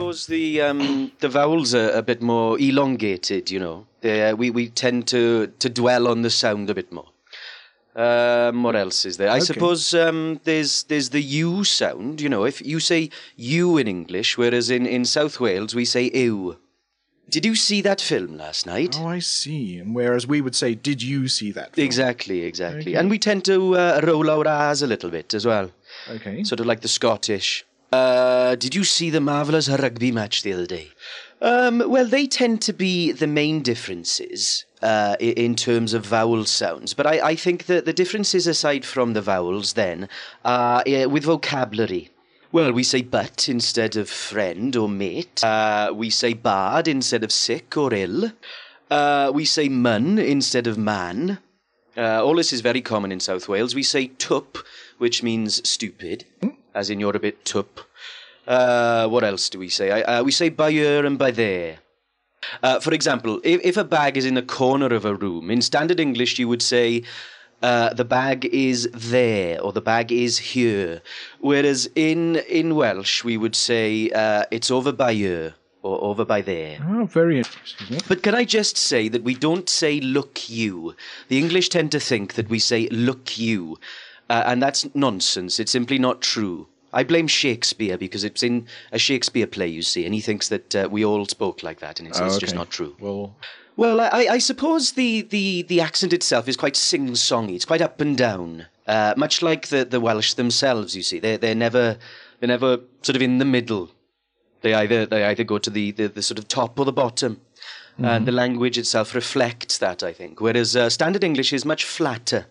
suppose the vowels are a bit more elongated, you know. We tend to dwell on the sound a bit more. What else is there? I suppose there's the U sound, you know. If you say you in English, whereas in South Wales we say ew. Did you see that film last night? Oh, I see. And whereas we would say, did you see that film? Exactly. Okay. And we tend to roll our R's a little bit as well. Okay. Sort of like the Scottish. Did you see the marvellous rugby match the other day? Well, they tend to be the main differences in terms of vowel sounds. But I think that the differences aside from the vowels then are with vocabulary. Well, we say but instead of friend or mate. We say bad instead of sick or ill. We say mun instead of man. All this is very common in South Wales. We say tup, which means stupid, as in you're a bit tup. What else do we say? We say by here and by there. For example, if a bag is in a corner of a room, in standard English you would say the bag is there or the bag is here. Whereas in Welsh we would say it's over by here or over by there. Oh, very interesting. But can I just say that we don't say look you. The English tend to think that we say look you. And that's nonsense. It's simply not true. I blame Shakespeare because it's in a Shakespeare play, you see, and he thinks that we all spoke like that, and it's just not true. Well, I suppose the accent itself is quite sing-songy. It's quite up and down, much like the Welsh themselves. You see, they're never sort of in the middle. They either go to the sort of top or the bottom, and the language itself reflects that, I think. Whereas standard English is much flatter.